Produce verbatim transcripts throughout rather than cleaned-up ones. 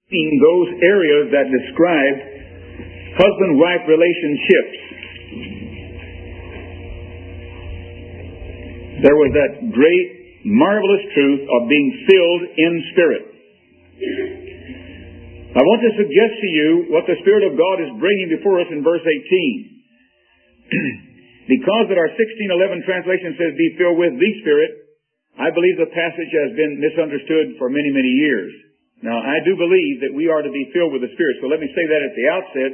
those areas that describe husband-wife relationships. There was that great, marvelous truth of being filled in Spirit. I want to suggest to you what the Spirit of God is bringing before us in verse eighteen. Because that our sixteen eleven translation says, be filled with the Spirit, I believe the passage has been misunderstood for many, many years. Now, I do believe that we are to be filled with the Spirit. So let me say that at the outset.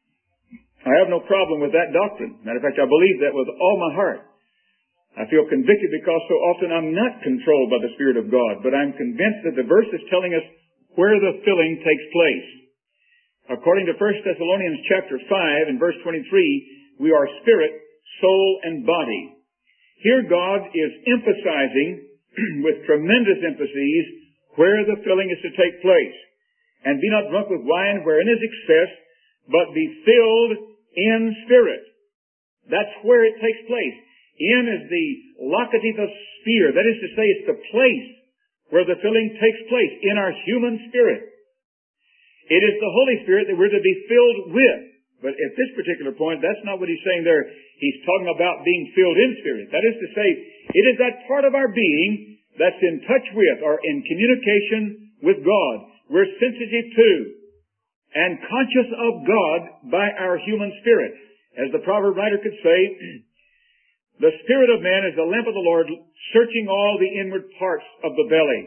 I have no problem with that doctrine. Matter of fact, I believe that with all my heart. I feel convicted because so often I'm not controlled by the Spirit of God, but I'm convinced that the verse is telling us where the filling takes place. According to First Thessalonians chapter five and verse twenty-three, we are spirit, soul, and body. Here God is emphasizing with tremendous emphases where the filling is to take place. And be not drunk with wine wherein is excess, but be filled in Spirit. That's where it takes place. In is the locative sphere. That is to say, it's the place where the filling takes place, in our human spirit. It is the Holy Spirit that we're to be filled with. But at this particular point, that's not what he's saying there. He's talking about being filled in Spirit. That is to say, it is that part of our being that's in touch with or in communication with God. We're sensitive to and conscious of God by our human spirit. As the proverb writer could say, the spirit of man is the lamp of the Lord, searching all the inward parts of the belly.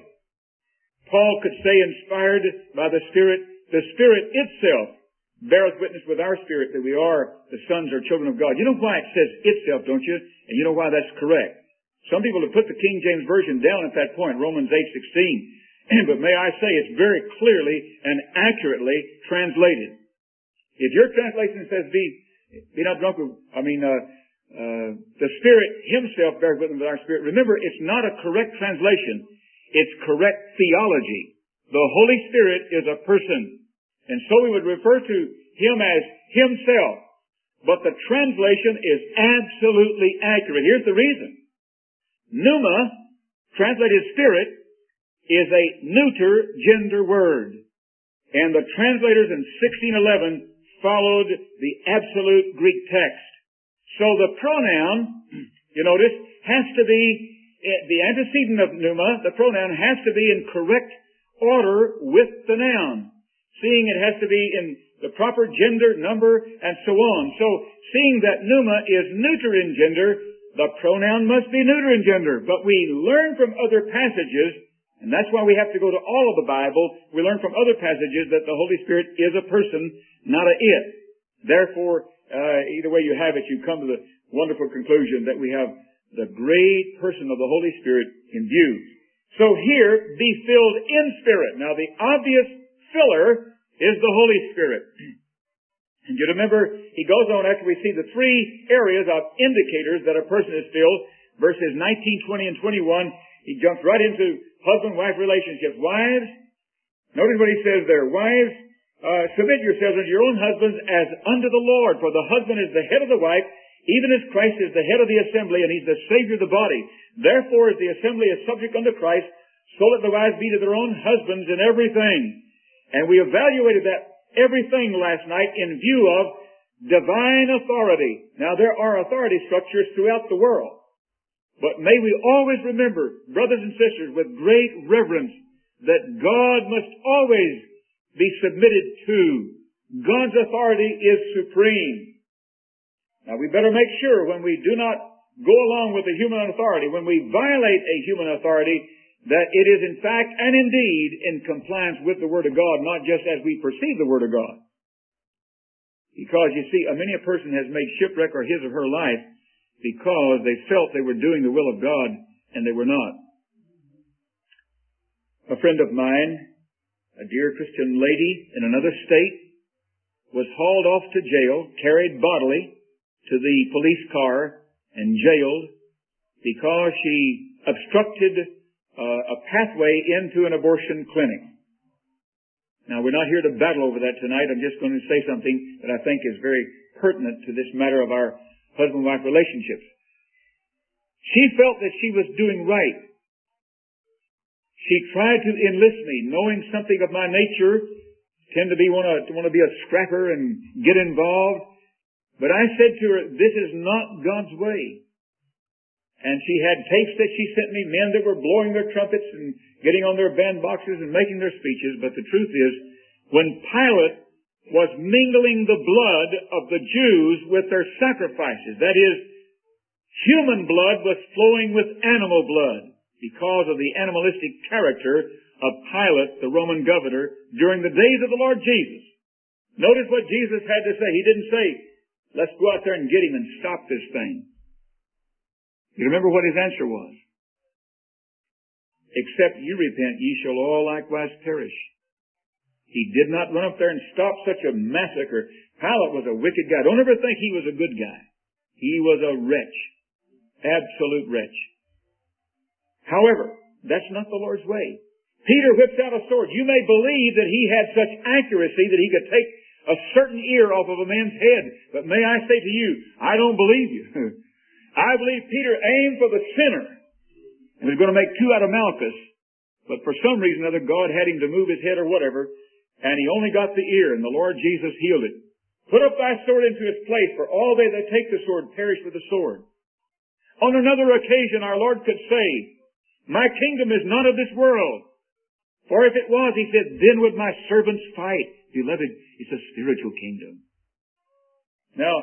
Paul could say, inspired by the Spirit, the Spirit itself beareth witness with our spirit that we are the sons or children of God. You know why it says itself, don't you? And you know why that's correct. Some people have put the King James Version down at that point, Romans eight sixteen. But may I say, it's very clearly and accurately translated. If your translation says, be, be not drunk with, I mean, uh, uh, the Spirit Himself bears witness with our spirit. Remember, it's not a correct translation. It's correct theology. The Holy Spirit is a person. And so we would refer to Him as Himself. But the translation is absolutely accurate. Here's the reason. Pneuma, translated spirit, is a neuter gender word. And the translators in sixteen eleven followed the absolute Greek text. So the pronoun, you notice, has to be, the antecedent of pneuma, the pronoun has to be in correct order with the noun. Seeing it has to be in the proper gender, number, and so on. So, seeing that pneuma is neuter in gender, the pronoun must be neuter in gender. But we learn from other passages, and that's why we have to go to all of the Bible, we learn from other passages that the Holy Spirit is a person, not a it. Therefore, uh, either way you have it, you come to the wonderful conclusion that we have the great person of the Holy Spirit in view. So here, be filled in Spirit. Now the obvious filler is the Holy Spirit. And you remember, he goes on after we see the three areas of indicators that a person is filled, verses nineteen, twenty, and twenty-one, he jumps right into husband-wife relationships. Wives, notice what he says there. Wives, uh, submit yourselves unto your own husbands as unto the Lord, for the husband is the head of the wife, even as Christ is the head of the assembly, and he's the Savior of the body. Therefore, as the assembly is subject unto Christ, so let the wives be to their own husbands in everything. And we evaluated that everything last night in view of divine authority. Now, there are authority structures throughout the world. But may we always remember, brothers and sisters, with great reverence, that God must always be submitted to. God's authority is supreme. Now, we better make sure when we do not go along with the human authority, when we violate a human authority, that it is in fact and indeed in compliance with the Word of God, not just as we perceive the Word of God. Because, you see, many a person has made shipwreck of his or her life because they felt they were doing the will of God and they were not. A friend of mine, a dear Christian lady in another state, was hauled off to jail, carried bodily to the police car and jailed because she obstructed uh, a pathway into an abortion clinic. Now, we're not here to battle over that tonight. I'm just going to say something that I think is very pertinent to this matter of our husband-wife relationships. She felt that she was doing right. She tried to enlist me, knowing something of my nature, tend to be want to want to be a scrapper and get involved. But I said to her, this is not God's way. And she had tapes that she sent me, men that were blowing their trumpets and getting on their band boxes and making their speeches. But the truth is, when Pilate was mingling the blood of the Jews with their sacrifices, that is, human blood was flowing with animal blood because of the animalistic character of Pilate, the Roman governor, during the days of the Lord Jesus. Notice what Jesus had to say. He didn't say, let's go out there and get him and stop this thing. You remember what his answer was? Except you repent, ye shall all likewise perish. He did not run up there and stop such a massacre. Pilate was a wicked guy. Don't ever think he was a good guy. He was a wretch. Absolute wretch. However, that's not the Lord's way. Peter whips out a sword. You may believe that he had such accuracy that he could take a certain ear off of a man's head. But may I say to you, I don't believe you. I believe Peter aimed for the sinner and was going to make two out of Malchus. But for some reason or other, God had him to move his head or whatever, and he only got the ear, and the Lord Jesus healed it. Put up thy sword into its place, for all they that take the sword perish with the sword. On another occasion, our Lord could say, my kingdom is not of this world. For if it was, he said, then would my servants fight. Beloved, it's a spiritual kingdom. Now,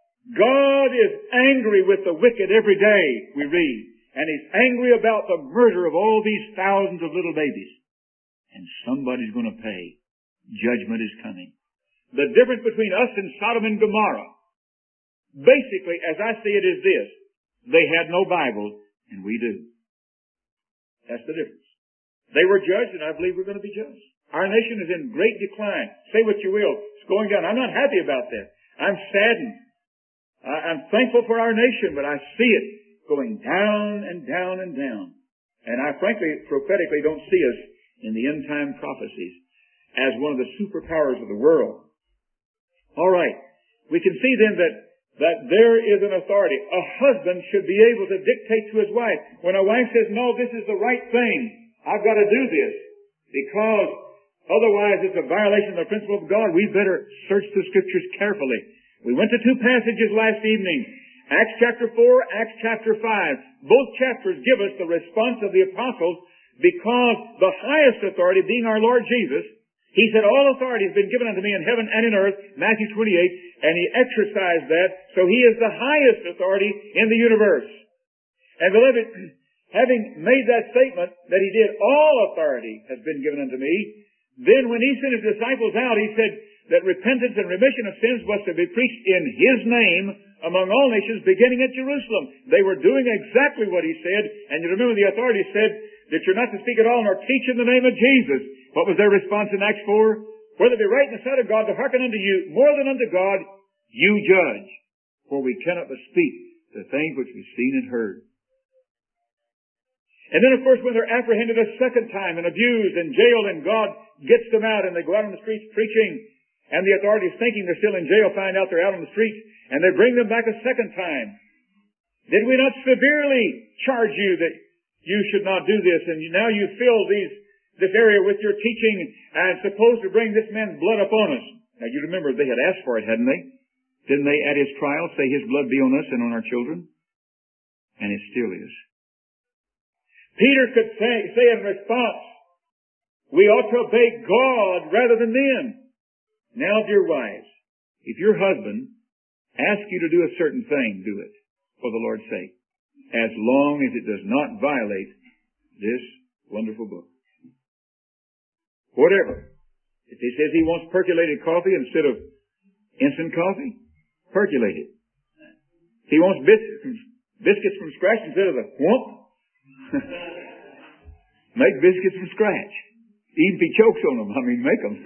God is angry with the wicked every day, we read. And He's angry about the murder of all these thousands of little babies. And somebody's going to pay. Judgment is coming. The difference between us and Sodom and Gomorrah, basically, as I see it, is this. They had no Bible, and we do. That's the difference. They were judged, and I believe we're going to be judged. Our nation is in great decline. Say what you will. It's going down. I'm not happy about that. I'm saddened. I'm thankful for our nation, but I see it going down and down and down. And I frankly, prophetically, don't see us in the end time prophecies as one of the superpowers of the world. All right. We can see then that, that there is an authority. A husband should be able to dictate to his wife. When a wife says, no, this is the right thing, I've got to do this, because otherwise it's a violation of the principle of God, we better search the Scriptures carefully. We went to two passages last evening. Acts chapter four, Acts chapter five. Both chapters give us the response of the apostles because the highest authority being our Lord Jesus, He said, all authority has been given unto me in heaven and in earth, Matthew twenty-eight, and He exercised that, so He is the highest authority in the universe. And beloved, having made that statement that He did, all authority has been given unto me, then when He sent His disciples out, He said, that repentance and remission of sins was to be preached in His name among all nations, beginning at Jerusalem. They were doing exactly what He said, and you remember the authorities said that you're not to speak at all nor teach in the name of Jesus. What was their response in Acts four? Whether it be right in the sight of God to hearken unto you more than unto God, you judge. For we cannot but speak the things which we've seen and heard. And then, of course, when they're apprehended a second time and abused and jailed, and God gets them out and they go out on the streets preaching, and the authorities thinking they're still in jail find out they're out on the streets, and they bring them back a second time. Did we not severely charge you that you should not do this, and now you fill these, this area with your teaching and supposed to bring this man's blood upon us? Now you remember they had asked for it, hadn't they? Didn't they at His trial say His blood be on us and on our children? And it still is. Peter could say, say in response, we ought to obey God rather than men. Now, dear wives, if your husband asks you to do a certain thing, do it for the Lord's sake, as long as it does not violate this wonderful book. Whatever. If he says he wants percolated coffee instead of instant coffee, percolate it. If he wants biscuits from, biscuits from scratch instead of the whump, make biscuits from scratch. Even if he chokes on them, I mean, make them.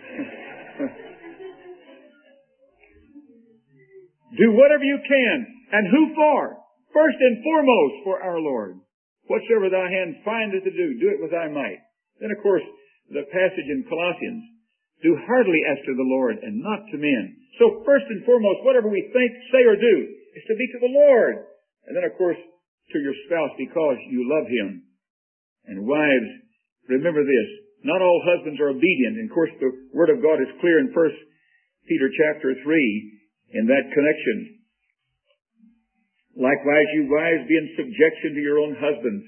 Do whatever you can. And who for? First and foremost for our Lord. Whatsoever thy hand findeth to do, do it with thy might. Then, of course, the passage in Colossians, do heartily as to the Lord and not to men. So first and foremost, whatever we think, say, or do is to be to the Lord. And then, of course, to your spouse because you love Him. And wives, remember this. not all husbands are obedient. And of course, the Word of God is clear in First Peter chapter three in that connection. Likewise, you wives, be in subjection to your own husbands.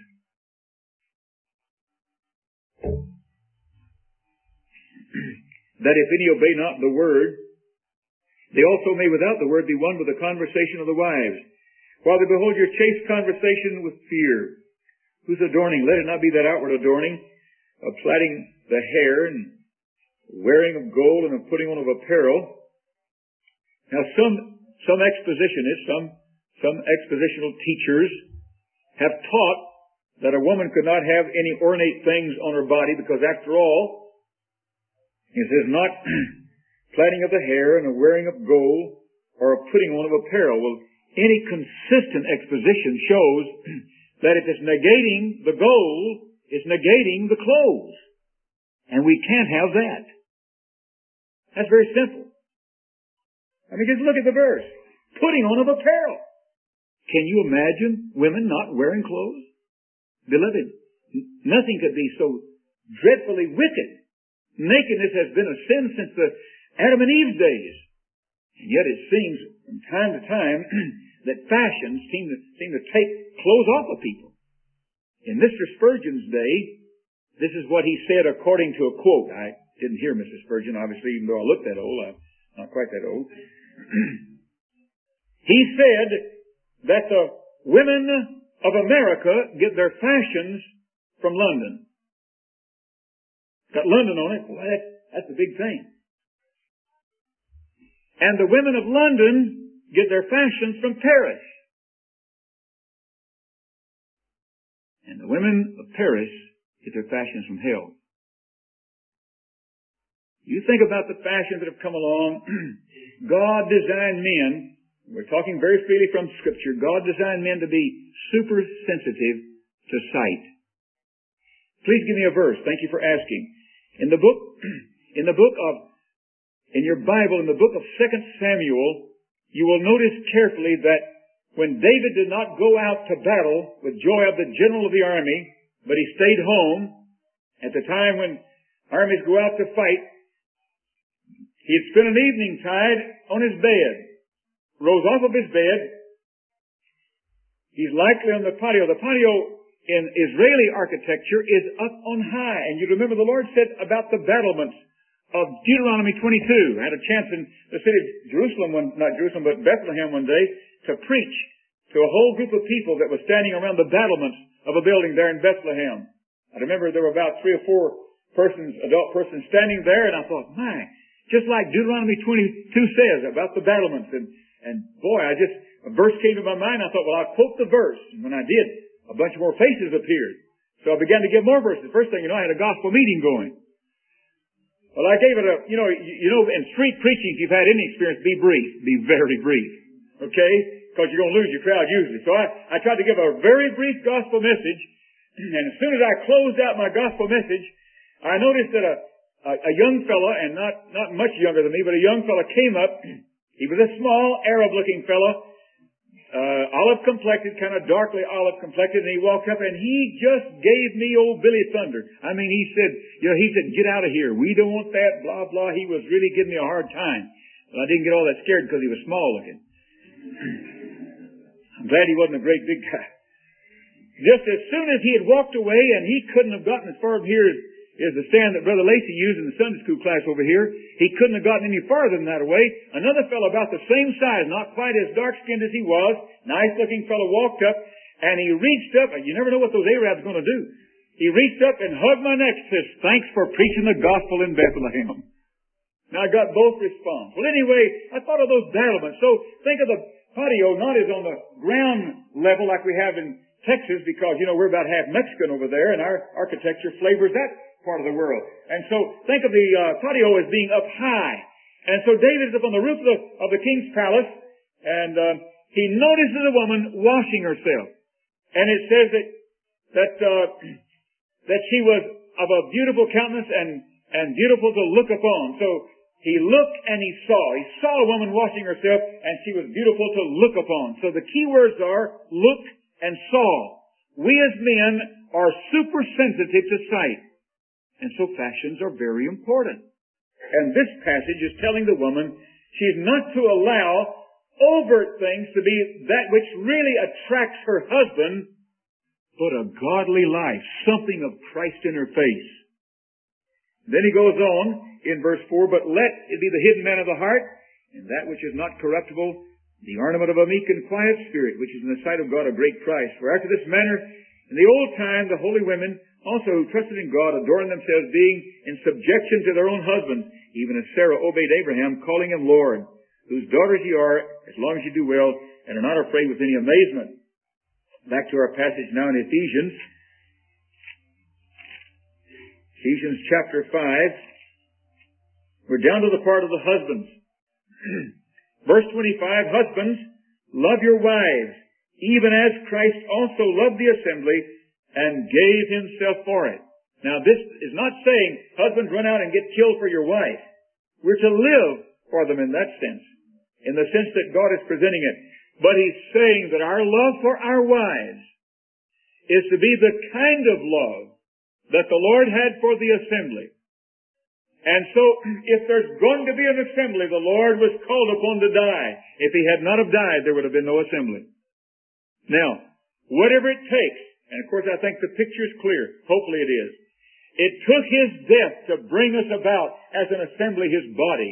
That if any obey not the word, they also may without the word be won with the conversation of the wives. While they behold your chaste conversation with fear. Whose adorning? Let it not be that outward adorning of plaiting the hair and wearing of gold and of putting on of apparel. Now some, some expositionists, some, some expositional teachers have taught that a woman could not have any ornate things on her body because after all, it says not plaiting of the hair and a wearing of gold or a putting on of apparel. Well, any consistent exposition shows that if it's negating the gold, it's negating the clothes. And we can't have that. That's very simple. I mean, just look at the verse. Putting on of apparel. Can you imagine women not wearing clothes? Beloved, nothing could be so dreadfully wicked. Nakedness has been a sin since the Adam and Eve's days. And yet it seems from time to time that fashions seem to, seem to take clothes off of people. In Mister Spurgeon's day, this is what he said according to a quote. I didn't hear Mister Spurgeon, obviously, even though I look that old. I'm not quite that old. He said that the women of America get their fashions from London. Got London on it. Well, that's, that's the big thing. And the women of London get their fashions from Paris. And the women of Paris get their fashions from hell. You think about the fashions that have come along. God designed men, we're talking very freely from Scripture, God designed men to be super sensitive to sight. Please give me a verse. Thank you for asking. In the book, in the book of, in your Bible, in the book of Second Samuel, you will notice carefully that when David did not go out to battle with Joab, the general of the army, but he stayed home, at the time when armies go out to fight, he had spent an evening tide on his bed, rose off of his bed. He's likely on the patio. The patio in Israeli architecture is up on high. And you remember the Lord said about the battlements of Deuteronomy twenty-two. I had a chance in the city of Jerusalem, one, not Jerusalem, but Bethlehem one day, to preach to a whole group of people that was standing around the battlements of a building there in Bethlehem. I remember there were about three or four persons, adult persons standing there, and I thought, my, just like Deuteronomy twenty-two says about the battlements. And, and boy, I just, a verse came to my mind. I thought, well, I'll quote the verse. And when I did, a bunch more faces appeared. So I began to give more verses. First thing you know, I had a gospel meeting going. Well, I gave it a, you know, you, you know, in street preaching, if you've had any experience, be brief. Be very brief. Okay? Because you're going to lose your crowd usually. So I, I tried to give a very brief gospel message. And as soon as I closed out my gospel message, I noticed that a, a, a young fella, and not, not much younger than me, but a young fella came up. He was a small, Arab-looking fella. Uh, olive complected, kind of darkly olive complected, and he walked up and he just gave me old Billy Thunder. I mean, he said, you know, he said, get out of here. We don't want that, blah, blah. He was really giving me a hard time. But I didn't get all that scared because he was small looking. I'm glad he wasn't a great big guy. Just as soon as he had walked away, and he couldn't have gotten as far from here as is the stand that Brother Lacey used in the Sunday school class over here. He couldn't have gotten any farther than that away. Another fellow about the same size, not quite as dark-skinned as he was, nice-looking fellow, walked up, and he reached up, and you never know what those Arabs are going to do. He reached up and hugged my neck and says, thanks for preaching the gospel in Bethlehem. Now I got both response. Well, anyway, I thought of those battlements. So think of the patio not as on the ground level like we have in Texas, because, you know, we're about half Mexican over there, and our architecture flavors that part of the world. And so think of the uh, patio as being up high. And so David is up on the roof of the, of the king's palace, and uh, he notices a woman washing herself. And it says that that uh, that she was of a beautiful countenance and and beautiful to look upon. So he looked and he saw. He saw a woman washing herself, and she was beautiful to look upon. So the key words are look and saw. We as men are super sensitive to sight. And so fashions are very important. And this passage is telling the woman she's not to allow overt things to be that which really attracts her husband, but a godly life, something of Christ in her face. Then he goes on in verse four, but let it be the hidden man of the heart, and that which is not corruptible, the ornament of a meek and quiet spirit, which is in the sight of God a great price. For after this manner, in the old time, the holy women also who trusted in God adorned themselves, being in subjection to their own husbands, even as Sarah obeyed Abraham, calling him Lord, whose daughters ye are, as long as you do well, and are not afraid with any amazement. Back to our passage now in Ephesians. Ephesians chapter five. We're down to the part of the husbands. Verse twenty-five, husbands, love your wives, even as Christ also loved the assembly and gave himself for it. Now this is not saying, husbands, run out and get killed for your wife. We're to live for them in that sense, in the sense that God is presenting it. But he's saying that our love for our wives is to be the kind of love that the Lord had for the assembly. And so, if there's going to be an assembly, the Lord was called upon to die. If he had not have died, there would have been no assembly. Now, whatever it takes, and of course I think the picture is clear, hopefully it is, it took his death to bring us about as an assembly, his body.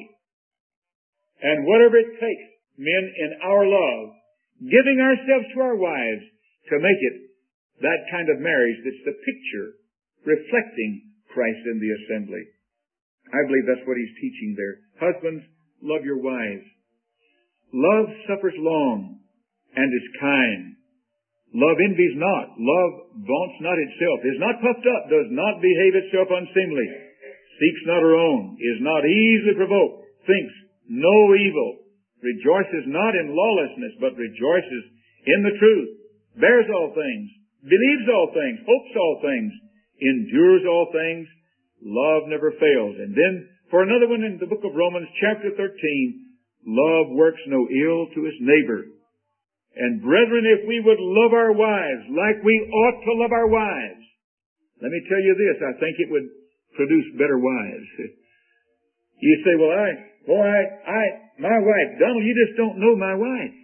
And whatever it takes, men, in our love, giving ourselves to our wives to make it that kind of marriage that's the picture reflecting Christ in the assembly. I believe that's what he's teaching there. Husbands, love your wives. Love suffers long and is kind. Love envies not. Love vaunts not itself, is not puffed up, does not behave itself unseemly, seeks not her own, is not easily provoked, thinks no evil, rejoices not in lawlessness, but rejoices in the truth, bears all things, believes all things, hopes all things, endures all things. Love never fails. And then, for another one in the book of Romans, chapter thirteen, love works no ill to his neighbor. And brethren, if we would love our wives like we ought to love our wives, let me tell you this, I think it would produce better wives. You say, well, I, boy, I, I, my wife, Donald, you just don't know my wife.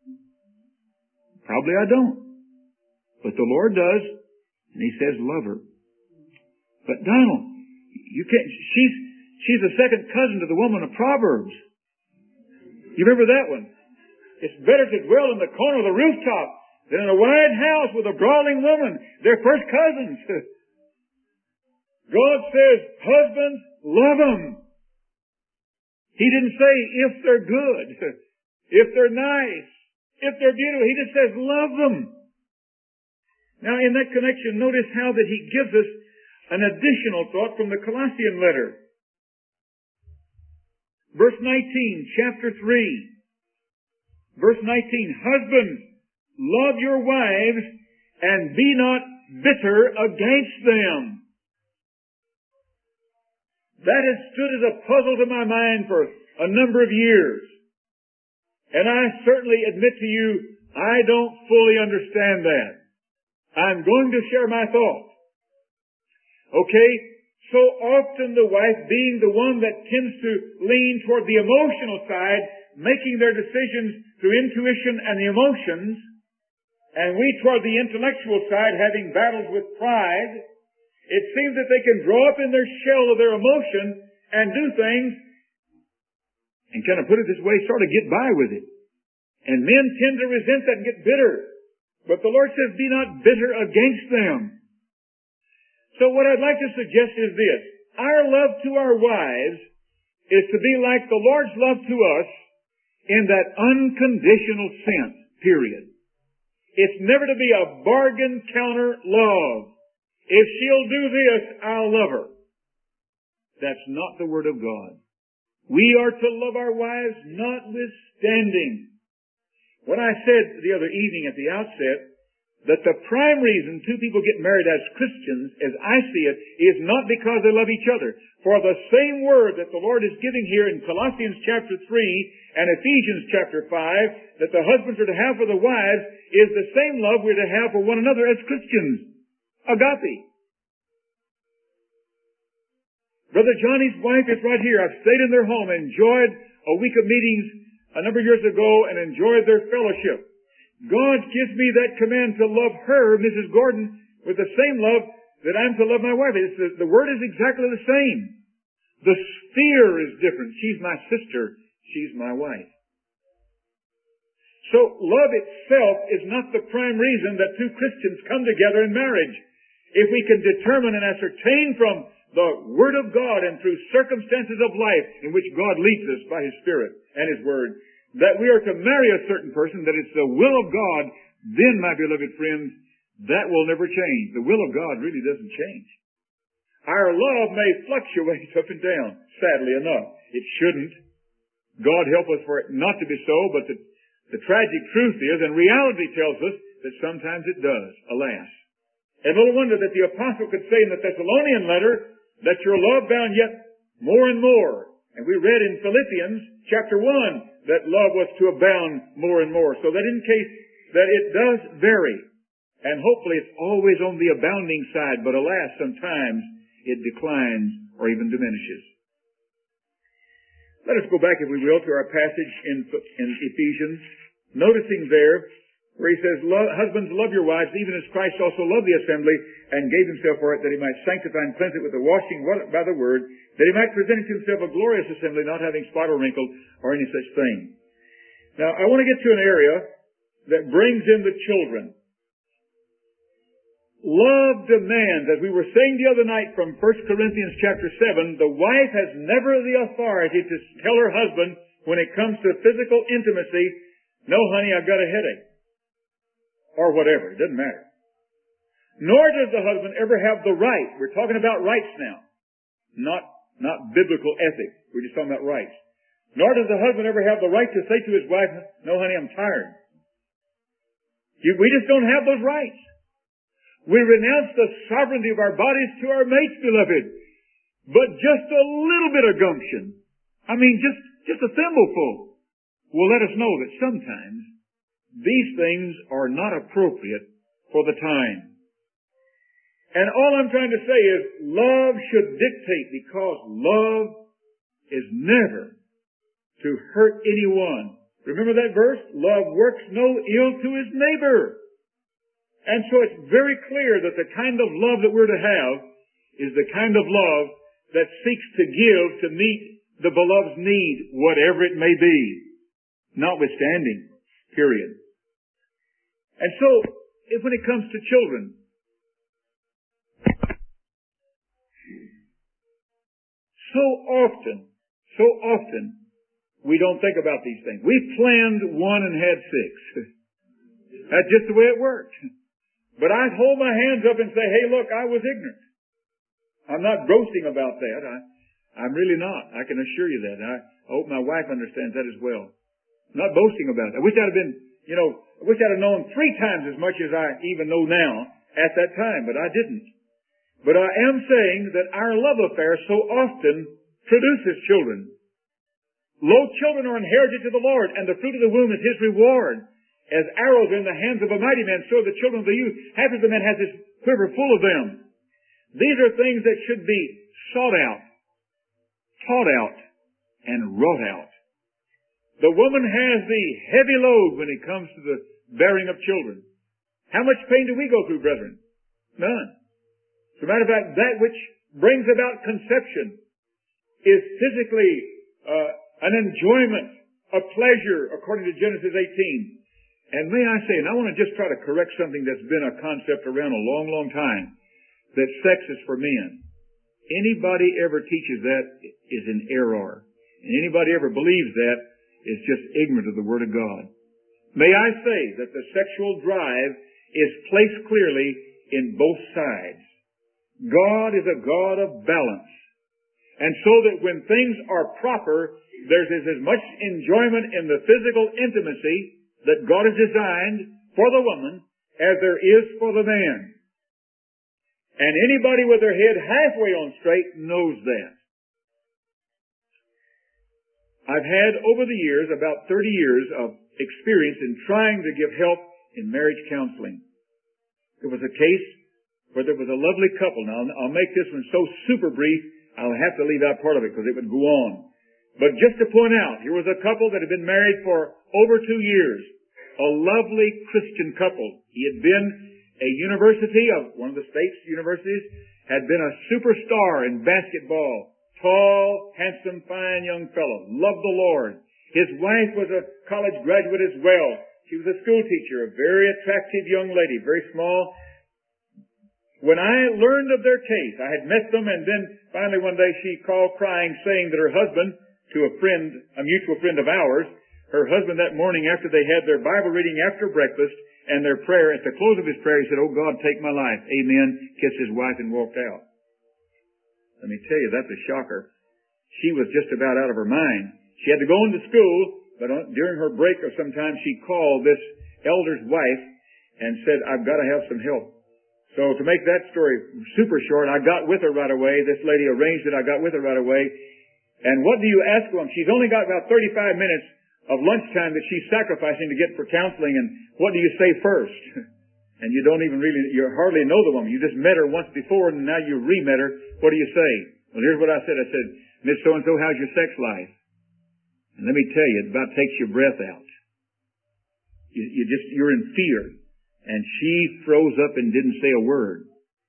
Probably I don't. But the Lord does, and he says, love her. But Donald, you can't, she's, she's a second cousin to the woman of Proverbs. You remember that one? It's better to dwell in the corner of the rooftop than in a wide house with a brawling woman. They're first cousins. God says, husbands, love them. He didn't say if they're good, if they're nice, if they're beautiful. He just says love them. Now in that connection, notice how that he gives us an additional thought from the Colossian letter. Verse nineteen, chapter three. Verse nineteen, husbands, love your wives and be not bitter against them. That has stood as a puzzle to my mind for a number of years. And I certainly admit to you, I don't fully understand that. I'm going to share my thoughts. Okay, so often the wife being the one that tends to lean toward the emotional side, making their decisions through intuition and the emotions, and we toward the intellectual side having battles with pride, it seems that they can draw up in their shell of their emotion and do things, and kind of put it this way, sort of get by with it. And men tend to resent that and get bitter. But the Lord says, be not bitter against them. So what I'd like to suggest is this. Our love to our wives is to be like the Lord's love to us in that unconditional sense, period. It's never to be a bargain counter love. If she'll do this, I'll love her. That's not the Word of God. We are to love our wives notwithstanding. When I said the other evening at the outset that the prime reason two people get married as Christians, as I see it, is not because they love each other. For the same word that the Lord is giving here in Colossians chapter three and Ephesians chapter five, that the husbands are to have for the wives, is the same love we're to have for one another as Christians. Agape. Brother Johnny's wife is right here. I've stayed in their home, enjoyed a week of meetings a number of years ago, and enjoyed their fellowship. God gives me that command to love her, Missus Gordon, with the same love that I'm to love my wife. It's the, the word is exactly the same. The sphere is different. She's my sister. She's my wife. So love itself is not the prime reason that two Christians come together in marriage. If we can determine and ascertain from the Word of God and through circumstances of life in which God leads us by His Spirit and His Word, that we are to marry a certain person, that it's the will of God, then, my beloved friends, that will never change. The will of God really doesn't change. Our love may fluctuate up and down, sadly enough. It shouldn't. God help us for it not to be so, but the, the tragic truth is, and reality tells us, that sometimes it does, alas. And little wonder that the apostle could say in the Thessalonian letter, let your love bound yet more and more. And we read in Philippians chapter one that love was to abound more and more. So that in case that it does vary, and hopefully it's always on the abounding side, but alas, sometimes it declines or even diminishes. Let us go back, if we will, to our passage in, in Ephesians, noticing there where he says, husbands, love your wives, even as Christ also loved the assembly and gave himself for it, that he might sanctify and cleanse it with the washing by the word, that he might present it to himself a glorious assembly, not having spot or wrinkle or any such thing. Now, I want to get to an area that brings in the children. Love demands, as we were saying the other night from First Corinthians chapter seven, the wife has never the authority to tell her husband when it comes to physical intimacy, no, honey, I've got a headache. Or whatever, it doesn't matter. Nor does the husband ever have the right. We're talking about rights now. Not, not biblical ethics. We're just talking about rights. Nor does the husband ever have the right to say to his wife, no, honey, I'm tired. You, we just don't have those rights. We renounce the sovereignty of our bodies to our mates, beloved. But just a little bit of gumption. I mean, just, just a thimbleful will let us know that sometimes these things are not appropriate for the time. And all I'm trying to say is love should dictate, because love is never to hurt anyone. Remember that verse? Love works no ill to his neighbor. And so it's very clear that the kind of love that we're to have is the kind of love that seeks to give to meet the beloved's need, whatever it may be, notwithstanding, period. And so, if when it comes to children, so often, so often, we don't think about these things. We planned one and had six. That's just the way it worked. But I hold my hands up and say, hey, look, I was ignorant. I'm not boasting about that. I, I'm really not. I can assure you that. I hope my wife understands that as well. I'm not boasting about it. I wish I'd have been, you know, I wish I'd have known three times as much as I even know now at that time, but I didn't. But I am saying that our love affair so often produces children. Lo, children are inherited to the Lord, and the fruit of the womb is his reward. As arrows in the hands of a mighty man, so the children of the youth, half of the man has his quiver full of them. These are things that should be sought out, taught out, and wrought out. The woman has the heavy load when it comes to the bearing of children. How much pain do we go through, brethren? None. As a matter of fact, that which brings about conception is physically uh, an enjoyment, a pleasure, according to Genesis eighteen. And may I say, and I want to just try to correct something that's been a concept around a long, long time, that sex is for men. Anybody ever teaches that is in error. And anybody ever believes that is just ignorant of the Word of God. May I say that the sexual drive is placed clearly in both sides. God is a God of balance. And so that when things are proper, there's as much enjoyment in the physical intimacy that God has designed for the woman as there is for the man. And anybody with their head halfway on straight knows that. I've had over the years about thirty years of experience in trying to give help in marriage counseling. There was a case where there was a lovely couple. Now, I'll make this one so super brief, I'll have to leave out part of it because it would go on. But just to point out, here was a couple that had been married for over two years. A lovely Christian couple. He had been a university of one of the state's universities, had been a superstar in basketball. Tall, handsome, fine young fellow. Loved the Lord. His wife was a college graduate as well. She was a school teacher, a very attractive young lady, very small. When I learned of their case, I had met them, and then finally one day she called crying, saying that her husband, to a friend, a mutual friend of ours, her husband that morning after they had their Bible reading after breakfast and their prayer, at the close of his prayer, he said, "Oh God, take my life. Amen," kissed his wife and walked out. Let me tell you, that's a shocker. She was just about out of her mind. She had to go into school, but during her break or sometime she called this elder's wife and said, "I've got to have some help." So to make that story super short, I got with her right away. This lady arranged it. I got with her right away. And what do you ask them? She's only got about thirty-five minutes of lunchtime that she's sacrificing to get for counseling. And what do you say first? And you don't even really, you hardly know the woman. You just met her once before and now you re-met her. What do you say? Well, here's what I said. I said, "Miss So-and-so, how's your sex life?" And let me tell you, it about takes your breath out. You, you just, you're in fear. And she froze up and didn't say a word.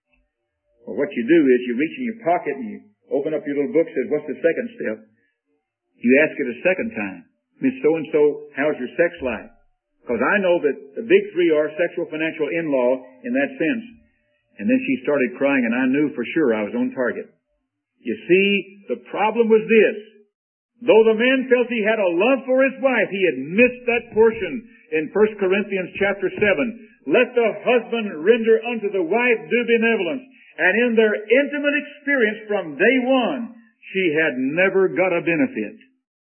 Well, what you do is you reach in your pocket and you open up your little book, says, "What's the second step?" You ask it a second time. "Miss So-and-so, how's your sex life?" Because I know that the big three are sexual, financial, in-law in that sense. And then she started crying and I knew for sure I was on target. You see, the problem was this. Though the man felt he had a love for his wife, he had missed that portion in First Corinthians chapter seven. "Let the husband render unto the wife due benevolence." And in their intimate experience from day one, she had never got a benefit.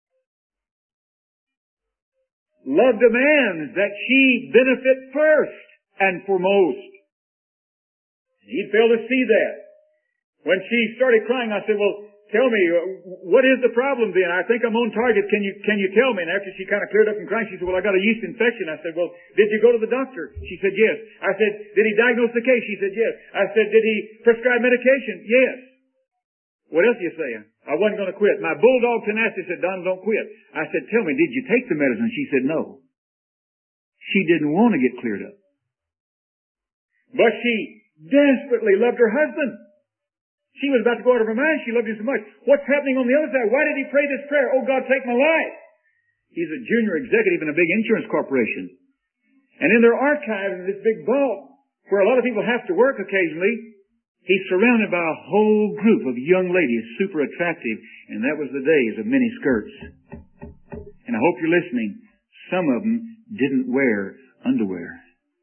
Love demands that she benefit first and foremost. He failed to see that. When she started crying, I said, "Well, tell me, what is the problem then? I think I'm on target. Can you, can you tell me?" And after she kind of cleared up from crying, she said, "Well, I got a yeast infection." I said, "Well, did you go to the doctor?" She said, "Yes." I said, "Did he diagnose the case?" She said, "Yes." I said, "Did he prescribe medication?" "Yes." "What else are you saying?" "I wasn't going to quit." My bulldog tenacity said, "Don, don't quit." I said, "Tell me, did you take the medicine?" She said, "No." She didn't want to get cleared up. But she desperately loved her husband. She was about to go out of her mind. She loved him so much. What's happening on the other side? Why did he pray this prayer? "Oh God, take my life." He's a junior executive in a big insurance corporation. And in their archives, in this big vault, where a lot of people have to work occasionally, he's surrounded by a whole group of young ladies, super attractive. And that was the days of mini skirts. And I hope you're listening. Some of them didn't wear underwear.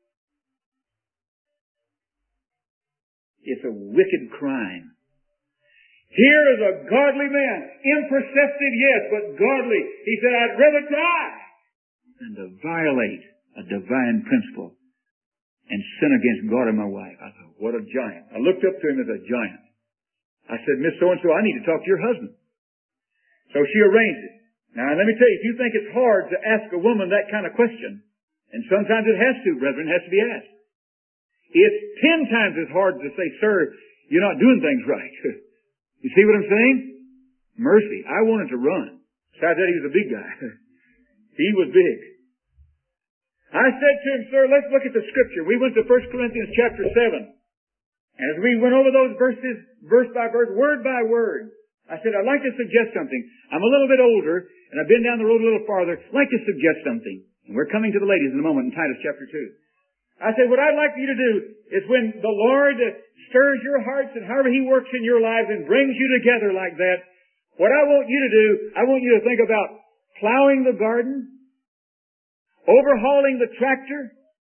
It's a wicked crime. Here is a godly man, imperceptive, yes, but godly. He said, "I'd rather die than to violate a divine principle and sin against God and my wife." I thought, what a giant. I looked up to him as a giant. I said, "Miss So-and-so, I need to talk to your husband." So she arranged it. Now, let me tell you, if you think it's hard to ask a woman that kind of question, and sometimes it has to, brethren, it has to be asked. It's ten times as hard to say, "Sir, you're not doing things right." You see what I'm saying? Mercy. I wanted to run. Besides that, he was a big guy. He was big. I said to him, "Sir, let's look at the scripture." We went to First Corinthians chapter seven. And as we went over those verses, verse by verse, word by word, I said, "I'd like to suggest something. I'm a little bit older, and I've been down the road a little farther. I'd like to suggest something." And we're coming to the ladies in a moment in Titus chapter two. I said, what I'd like for you to do is when the Lord stirs your hearts and however He works in your lives and brings you together like that, what I want you to do, I want you to think about plowing the garden, overhauling the tractor,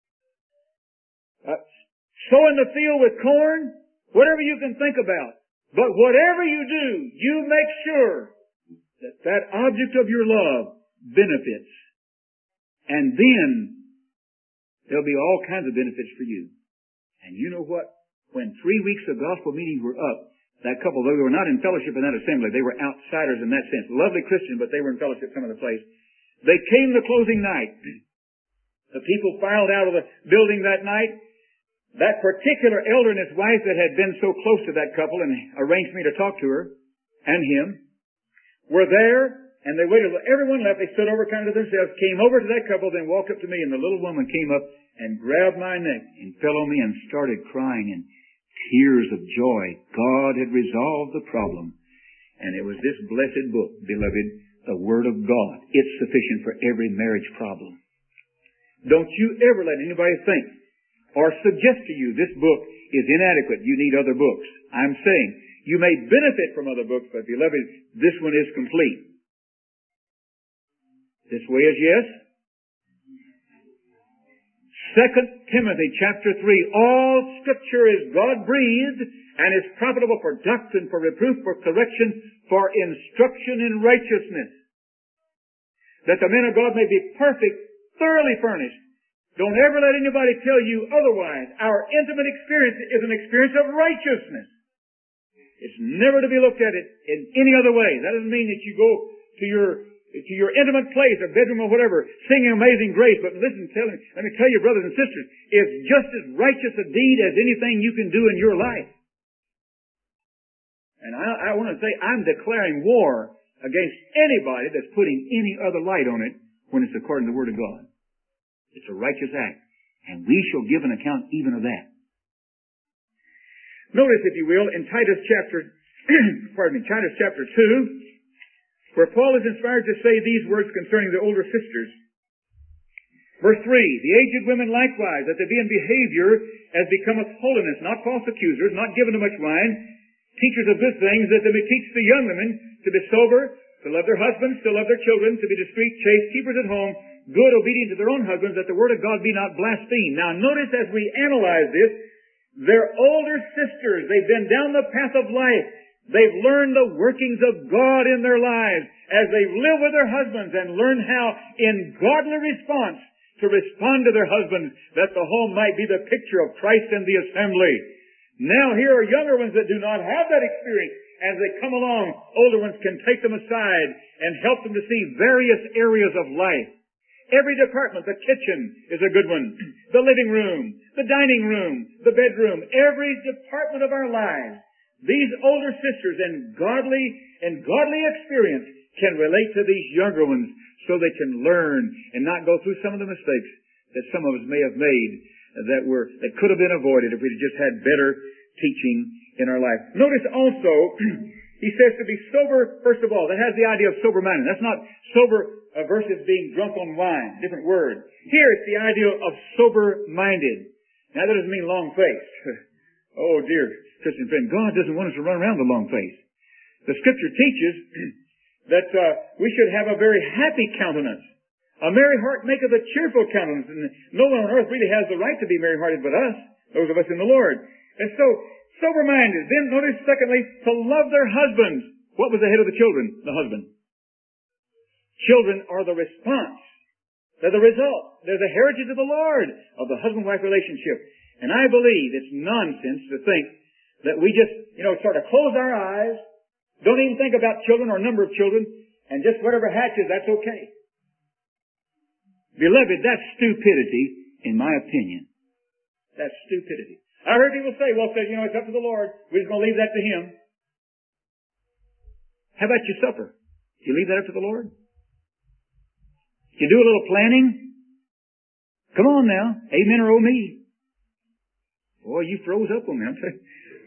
uh, sowing the field with corn, whatever you can think about. But whatever you do, you make sure that that object of your love benefits. And then there'll be all kinds of benefits for you. And you know what? When three weeks of gospel meetings were up, that couple, though they were not in fellowship in that assembly, they were outsiders in that sense. Lovely Christians, but they were in fellowship some of the place. They came the closing night. The people filed out of the building that night. That particular elder and his wife that had been so close to that couple and arranged me to talk to her, and him were there, and they waited till everyone left. They stood over kind of to themselves, came over to that couple, then walked up to me, and the little woman came up and grabbed my neck and fell on me and started crying in tears of joy. God had resolved the problem. And it was this blessed book, beloved, the Word of God. It's sufficient for every marriage problem. Don't you ever let anybody think or suggest to you this book is inadequate. You need other books. I'm saying you may benefit from other books, but beloved, this one is complete. This way is yes. Second Timothy chapter three, all Scripture is God-breathed and is profitable for doctrine, for reproof, for correction, for instruction in righteousness, that the men of God may be perfect, thoroughly furnished. Don't ever let anybody tell you otherwise. Our intimate experience is an experience of righteousness. It's never to be looked at it in any other way. That doesn't mean that you go to your to your intimate place or bedroom or whatever, singing Amazing Grace. But listen, tell me, let me tell you, brothers and sisters, it's just as righteous a deed as anything you can do in your life. And I, I want to say, I'm declaring war against anybody that's putting any other light on it when it's according to the Word of God. It's a righteous act, and we shall give an account even of that. Notice, if you will, in Titus chapter, pardon me, Titus chapter two, where Paul is inspired to say these words concerning the older sisters. Verse three, the aged women likewise, that they be in behavior as becometh holiness, not false accusers, not given to much wine, teachers of good things, that they may teach the young women to be sober, to love their husbands, to love their children, to be discreet, chaste, keepers at home, good, obedient to their own husbands, that the word of God be not blasphemed. Now notice as we analyze this, they're older sisters. They've been down the path of life. They've learned the workings of God in their lives as they live with their husbands and learn how in godly response to respond to their husbands, that the home might be the picture of Christ in the assembly. Now here are younger ones that do not have that experience. As they come along, older ones can take them aside and help them to see various areas of life. Every department, the kitchen is a good one, the living room, the dining room, the bedroom, every department of our lives. These older sisters in godly and godly experience can relate to these younger ones so they can learn and not go through some of the mistakes that some of us may have made that were that could have been avoided if we'd just had better teaching in our life. Notice also, he says to be sober, first of all. That has the idea of sober-minded. That's not sober uh, versus being drunk on wine. Different word. Here it's the idea of sober-minded. Now that doesn't mean long-faced. Oh dear, Christian friend, God doesn't want us to run around with a long face. The Scripture teaches that uh, we should have a very happy countenance. A merry heart maketh a cheerful countenance. And no one on earth really has the right to be merry-hearted but us, those of us in the Lord. And so, sober-minded. Then notice, secondly, to love their husbands. What was the head of the children? The husband. Children are the response. They're the result. They're the heritage of the Lord of the husband-wife relationship. And I believe it's nonsense to think that we just, you know, sort of close our eyes, don't even think about children or number of children, and just whatever hatches, that's okay. Beloved, that's stupidity, in my opinion. That's stupidity. I heard people say, well, you know, it's up to the Lord. We're just going to leave that to Him. How about your supper? Do you leave that up to the Lord? Do you do a little planning? Come on now. Amen or oh me. Boy, you froze up on me. I'm saying,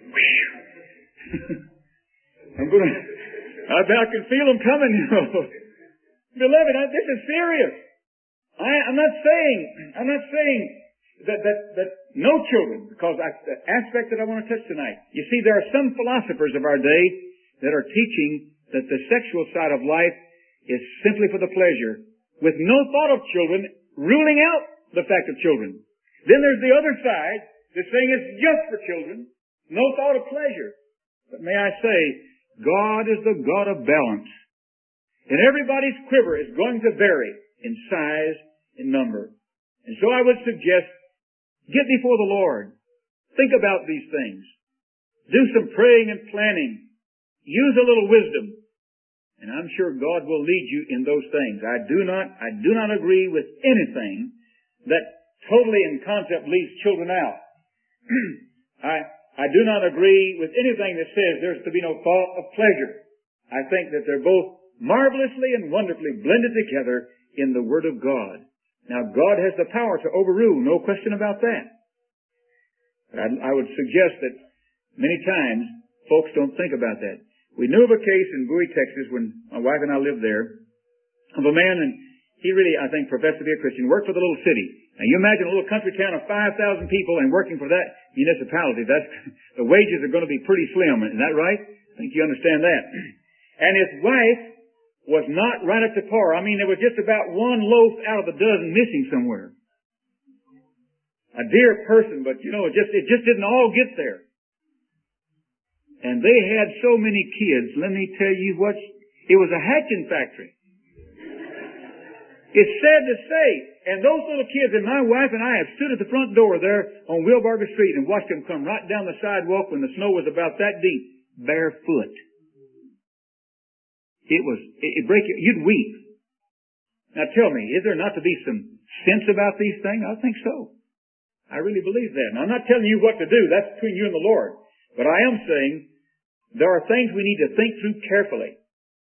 I'm going to, I bet I can feel them coming, you know. Beloved, I, this is serious. I, I'm not saying, I'm not saying that, that, that no children, because I, the aspect that I want to touch tonight. You see, there are some philosophers of our day that are teaching that the sexual side of life is simply for the pleasure, with no thought of children, ruling out the fact of children. Then there's the other side, that's saying it's just for children, no thought of pleasure. But may I say, God is the God of balance. And everybody's quiver is going to vary in size and number. And so I would suggest, get before the Lord. Think about these things. Do some praying and planning. Use a little wisdom. And I'm sure God will lead you in those things. I do not, I do not agree with anything that totally in concept leaves children out. I, I do not agree with anything that says there's to be no thought of pleasure. I think that they're both marvelously and wonderfully blended together in the Word of God. Now, God has the power to overrule, no question about that. But I, I would suggest that many times folks don't think about that. We knew of a case in Bowie, Texas, when my wife and I lived there, of a man, and he really, I think, professed to be a Christian, worked for the little city. Now, you imagine a little country town of five thousand people and working for that municipality. That's, the wages are going to be pretty slim. Isn't that right? I think you understand that. And his wife was not right up to par. I mean, there was just about one loaf out of a dozen missing somewhere. A dear person, but, you know, it just, it just didn't all get there. And they had so many kids. Let me tell you what, it was a hatching factory. It's sad to say. And those little kids, and my wife and I have stood at the front door there on Wilbarger Street and watched them come right down the sidewalk when the snow was about that deep, barefoot. It was, it, it break you, you'd weep. Now tell me, is there not to be some sense about these things? I think so. I really believe that. Now I'm not telling you what to do. That's between you and the Lord. But I am saying there are things we need to think through carefully.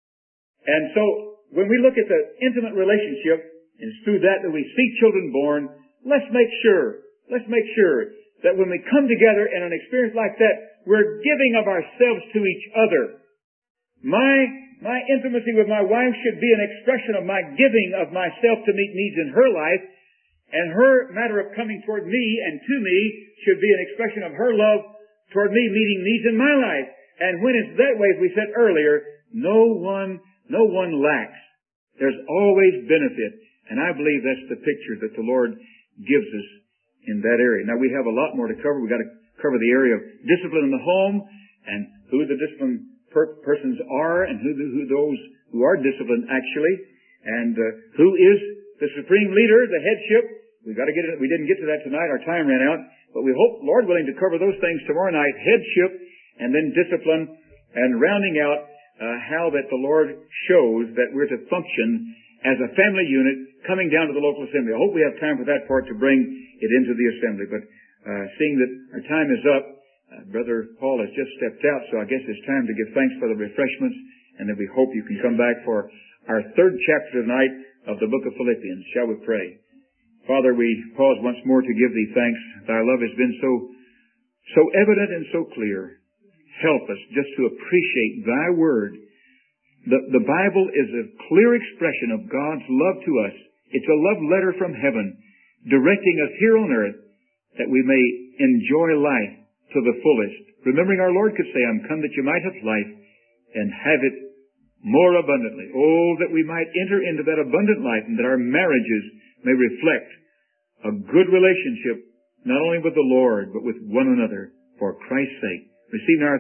And so when we look at the intimate relationship, and it's through that that we see children born, let's make sure, let's make sure that when we come together in an experience like that, we're giving of ourselves to each other. My, my intimacy with my wife should be an expression of my giving of myself to meet needs in her life, and her matter of coming toward me and to me should be an expression of her love toward me meeting needs in my life. And when it's that way, as we said earlier, no one, no one lacks. There's always benefit. And I believe that's the picture that the Lord gives us in that area. Now we have a lot more to cover. We've got to cover the area of discipline in the home and who the disciplined per- persons are and who, the, who those who are disciplined actually, and uh, who is the supreme leader, the headship. We've got to get it. We didn't get to that tonight. Our time ran out. But we hope, Lord willing, to cover those things tomorrow night. Headship and then discipline and rounding out uh, how that the Lord shows that we're to function as a family unit coming down to the local assembly. I hope we have time for that part to bring it into the assembly. But uh, seeing that our time is up, uh, Brother Paul has just stepped out, so I guess it's time to give thanks for the refreshments, and then we hope you can come back for our third chapter tonight of the book of Philippians. Shall we pray? Father, we pause once more to give Thee thanks. Thy love has been so, so evident and so clear. Help us just to appreciate Thy Word. The, the Bible is a clear expression of God's love to us. It's a love letter from heaven, directing us here on earth that we may enjoy life to the fullest. Remembering our Lord could say, I'm come that you might have life and have it more abundantly. Oh, that we might enter into that abundant life and that our marriages may reflect a good relationship, not only with the Lord, but with one another, for Christ's sake. Receive our